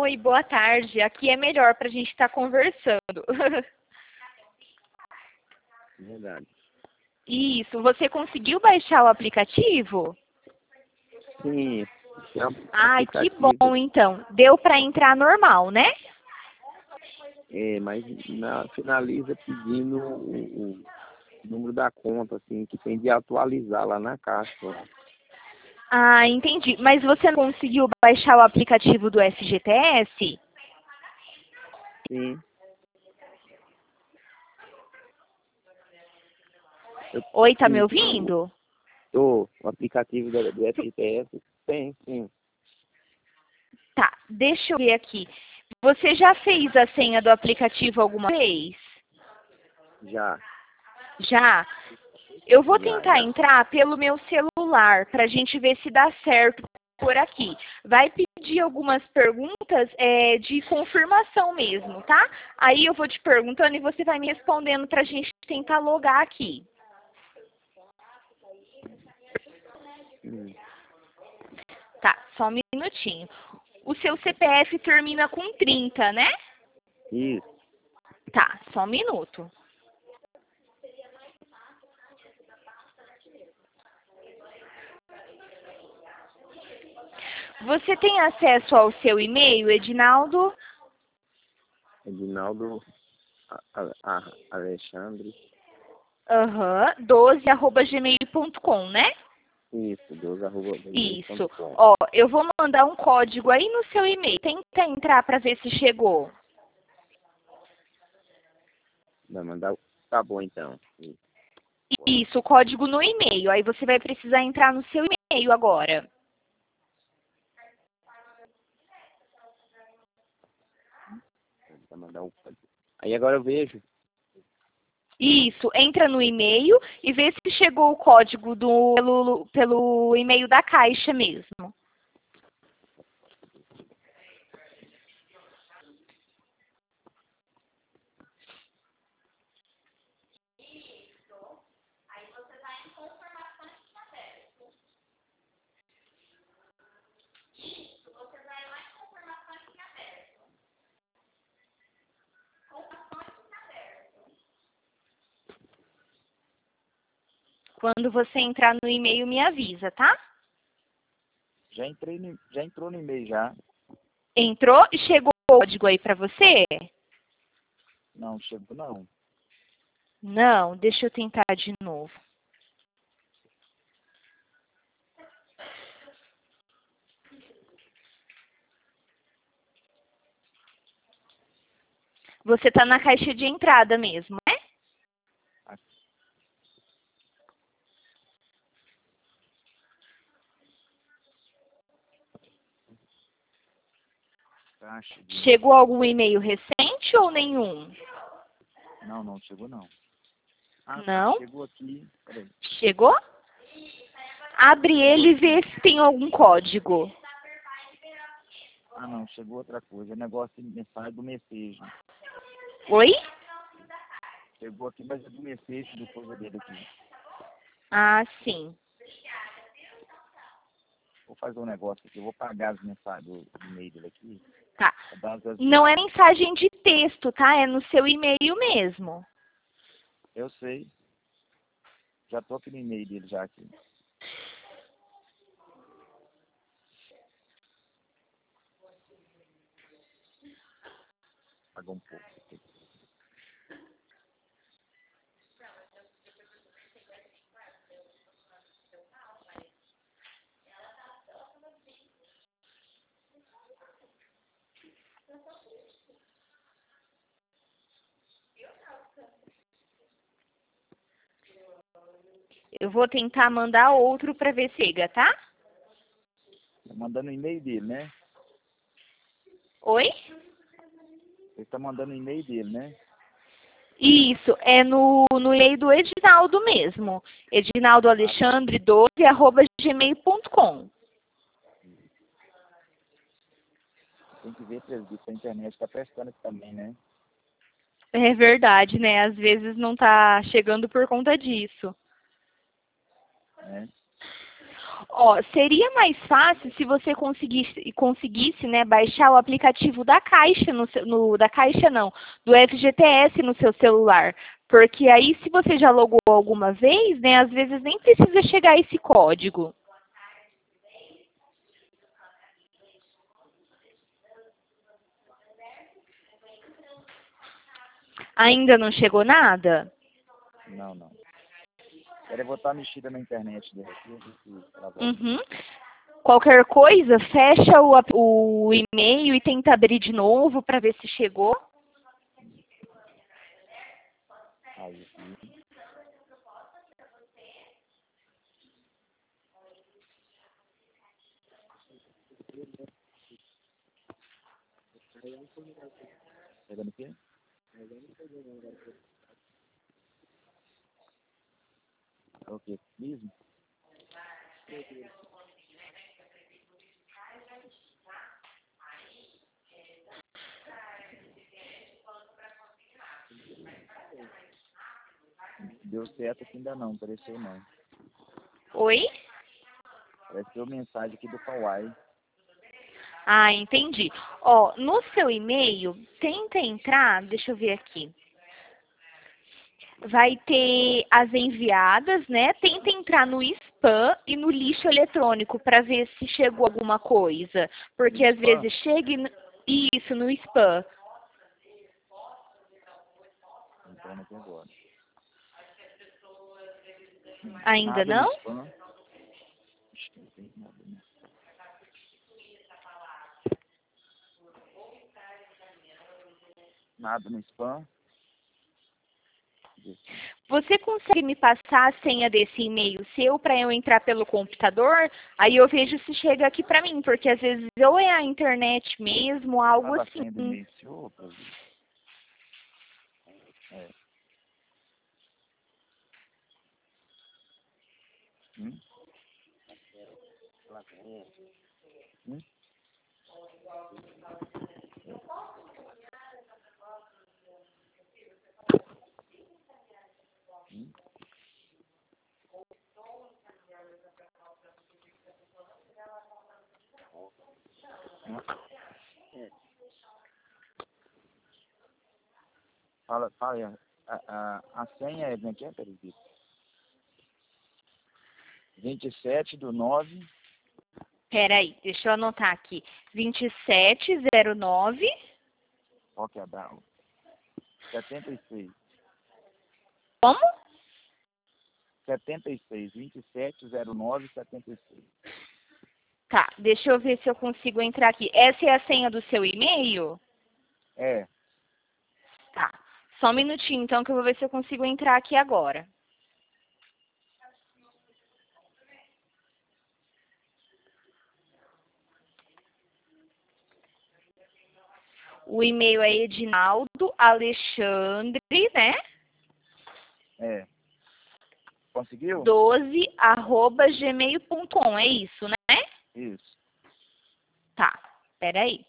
Oi, boa tarde. Aqui é melhor para a gente estar conversando. Verdade. Isso, você conseguiu baixar o aplicativo? Sim, é um Ai, que aplicativo, bom então. Deu para entrar normal, né? mas finaliza pedindo o número da conta, assim, que tem de atualizar lá na caixa. Ah, entendi. Mas você não conseguiu baixar o aplicativo do FGTS? Sim. Oi, tá me Sim, ouvindo? o aplicativo do FGTS tem, sim. Tá, deixa eu ver aqui. Você já fez a senha do aplicativo alguma vez? Já. Já? Eu vou tentar Já. entrar pelo meu celular para a gente ver se dá certo por aqui. Vai pedir algumas perguntas de confirmação mesmo, tá? Aí eu vou te perguntando e você vai me respondendo para a gente tentar logar aqui. Tá, só um minutinho. O seu CPF termina com 30, né? Isso. Tá, só um minuto. Você tem acesso ao seu e-mail, Edinaldo? Edinaldo Alexandre. 12@gmail.com, né? Isso, 12@gmail.com. Isso. Ó, eu vou mandar um código aí no seu e-mail. Tenta entrar para ver se chegou. Vai mandar. Tá bom, então. Isso, o código no e-mail. Aí você vai precisar entrar no seu e-mail agora. Vai mandar um código. Aí agora eu vejo. Isso, entra no e-mail e vê se chegou o código pelo e-mail da Caixa mesmo. Quando você entrar no e-mail, me avisa, tá? Já entrou no e-mail já. Entrou e chegou o código aí para você? Não, chegou não. Não, deixa eu tentar de novo. Você tá na caixa de entrada mesmo, né? Chegou algum e-mail recente ou nenhum? Não chegou não. Não? Chegou aqui. Peraí. Chegou? Abre ele e vê se tem algum código. Não, chegou outra coisa. Negócio de mensagem do Message. Oi? Chegou aqui, mas é do Message, do coisa dele aqui. Ah, sim. Vou fazer um negócio aqui. Eu vou pagar as mensagens do e-mail dele aqui. Tá. Não é mensagem de texto, tá? É no seu e-mail mesmo. Eu sei. Já tô aqui no e-mail dele já aqui. Pagou um pouco. Eu vou tentar mandar outro para ver se chega, tá? Tá mandando o e-mail dele, né? Oi? Ele tá mandando o e-mail dele, né? Isso, é no e-mail do Edinaldo mesmo. edinaldoalexandre12@gmail.com. Tem que ver, presbítero, a internet tá prestando aqui também, né? É verdade, né? Às vezes não tá chegando por conta disso. É. Ó, seria mais fácil se você conseguisse, né, baixar o aplicativo da Caixa, da Caixa não, do FGTS no seu celular. Porque aí, se você já logou alguma vez, né, às vezes nem precisa chegar esse código. Ainda não chegou nada? Não. Quero botar a mexida na internet dele aqui. Uhum. Qualquer coisa, fecha o e-mail e tenta abrir de novo para ver se chegou. Aí, pegando aqui? Ok, mesmo? Deu certo aqui ainda não, apareceu não. Oi? Apareceu mensagem aqui do Kawaii. Ah, entendi. Ó, no seu e-mail, tenta entrar, deixa eu ver aqui. Vai ter as enviadas, né? Tenta entrar no spam e no lixo eletrônico para ver se chegou alguma coisa. Porque às vezes chega isso no spam. Entrando aqui agora. Ainda não? Nada no spam. Você consegue me passar a senha desse e-mail seu para eu entrar pelo computador? Aí eu vejo se chega aqui para mim, porque às vezes ou é a internet mesmo, algo assim. A senha do e-mail seu, é. Hum? Fala aí, a senha é, como é que é, peraí? 27/9. Peraí, deixa eu anotar aqui. 2709. Qual que é a data? 76. Como? 76. 27/09/76. Tá, deixa eu ver se eu consigo entrar aqui. Essa é a senha do seu e-mail? É. Tá. Só um minutinho, então, que eu vou ver se eu consigo entrar aqui agora. O e-mail é Edinaldo Alexandre, né? É. Conseguiu? 12@gmail.com, é isso, né? Isso. Tá, peraí.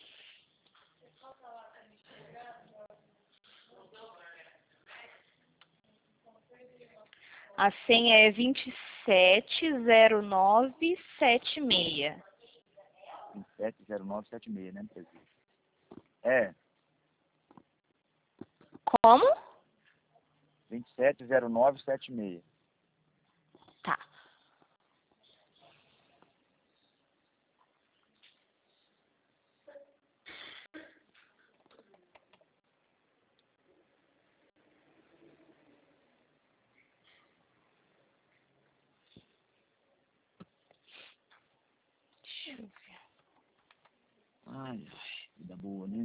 A senha é 270976. 27/09/76, né, presidente? É. Como? 27/09/76. Tá. Deixa eu ver. Ai, vida boa, né?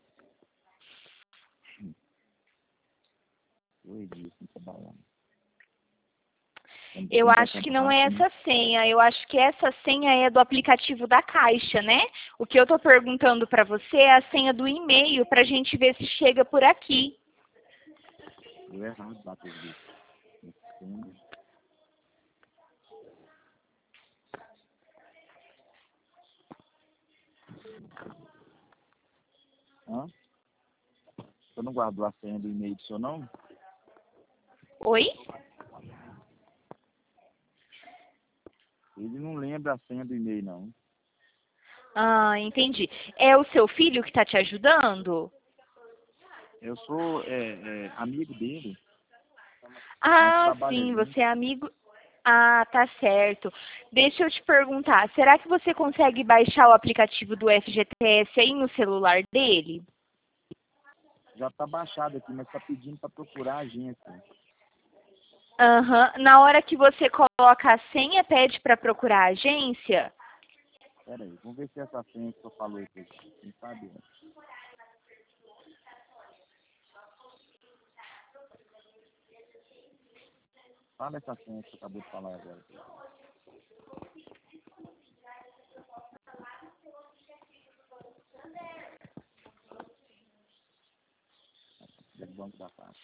Oi, Edilson, trabalhando. Eu acho que não é essa senha. Eu acho que essa senha é do aplicativo da Caixa, né? O que eu tô perguntando para você é a senha do e-mail para a gente ver se chega por aqui. Eu errado, bateu isso. Hã? Você não guardou a senha do e-mail do seu, não? Oi? Ele lembro a senha do e-mail, não. Ah, entendi. É o seu filho que está te ajudando? Eu sou amigo dele. Ah, Trabalha sim, junto. você é amigo. Ah, tá certo. Deixa eu te perguntar, será que você consegue baixar o aplicativo do FGTS aí no celular dele? Já tá baixado aqui, mas tá pedindo para procurar a agência. Aham. Na hora que você coloca a senha, pede para procurar a agência? Pera aí, vamos ver se essa senha que eu falei aqui. Não sabe, né? Fala essa senha que você acabou de falar agora. Do Banco da Faixa.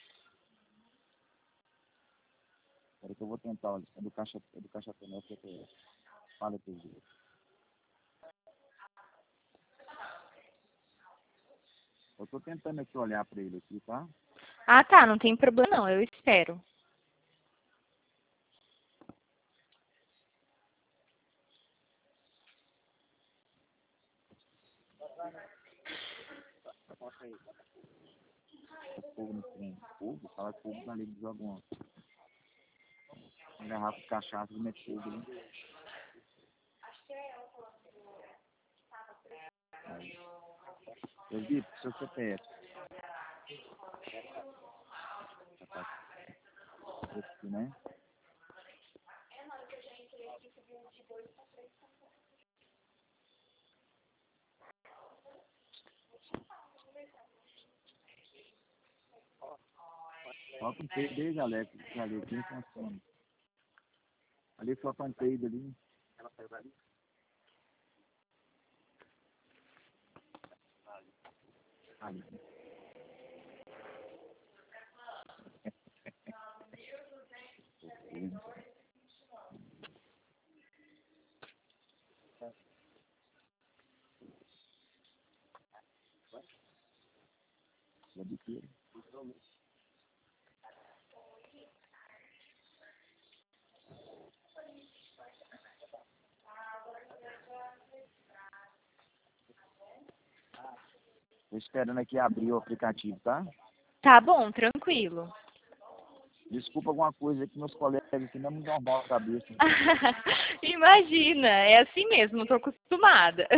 Pera que eu vou tentar, olha. É do Caixa Penal CPF. Fala aqui, Gil. Eu tô tentando aqui olhar para ele aqui, tá? Ah, tá, não tem problema não, eu espero. Fogo no trem. Fogo? Fala fogo na liga de alguma. Uma garrafa de cachaça e mete fogo, né? Aí. Presbítero, seu CPF. Esse aqui, né? Falta um peido aí, Alex. Ali, quem funciona? Ali falta um peido ali. Ali. Biqueira. Tô esperando aqui abrir o aplicativo, tá? Tá bom, tranquilo. Desculpa alguma coisa que meus colegas aqui não me dão mal a cabeça. Imagina, é assim mesmo, tô acostumada.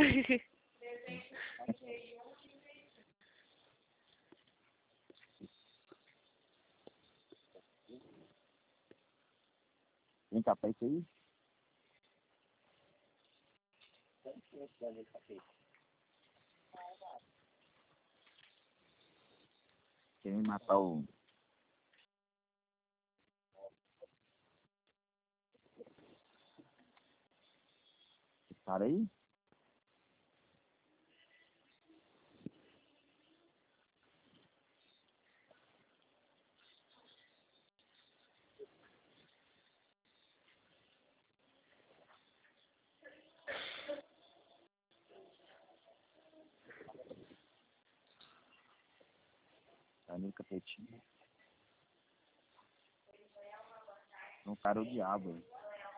Vem cá, pra isso aí. Querem matar o... esse cara aí? Tá no capetinho. Um cara é o diabo, hein?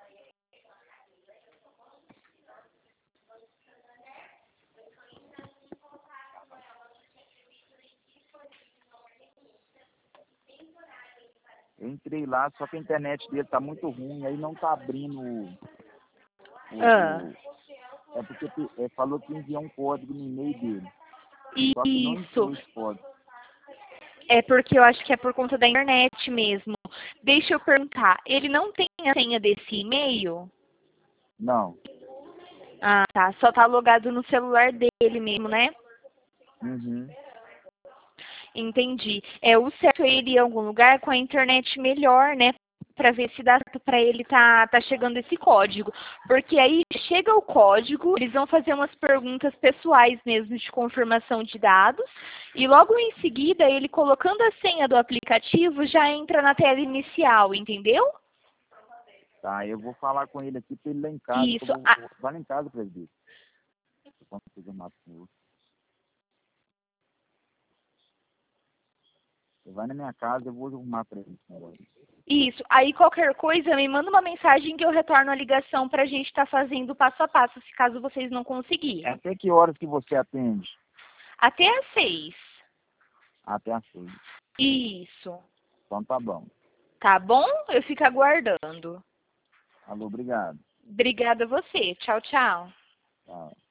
Eu entrei lá, só que a internet dele tá muito ruim, aí não tá abrindo Ah, é porque falou que enviou um código no e-mail dele. Só que não isso. entrou esse código. É porque eu acho que é por conta da internet mesmo. Deixa eu perguntar, ele não tem a senha desse e-mail? Não. Ah, tá. Só tá logado no celular dele mesmo, né? Uhum. Entendi. É, o certo é ele ir a algum lugar com a internet melhor, né? Para ver se dá para ele tá chegando esse código. Porque aí chega o código, eles vão fazer umas perguntas pessoais mesmo de confirmação de dados. E logo em seguida, ele colocando a senha do aplicativo já entra na tela inicial, entendeu? Tá, eu vou falar com ele aqui pra ele ir lá em casa. Que eu Isso. vou... Vai lá em casa, presidente. Eu posso fazer mato com você. Você vai na minha casa, eu vou arrumar pra ele esse negócio. Isso. Aí qualquer coisa, me manda uma mensagem que eu retorno a ligação para a gente estar fazendo passo a passo, se caso vocês não conseguirem. Até que horas que você atende? Até às 6. Até às 6. Isso. Então tá bom. Tá bom? Eu fico aguardando. Alô, obrigado. Obrigada a você. Tchau, tchau. Tchau.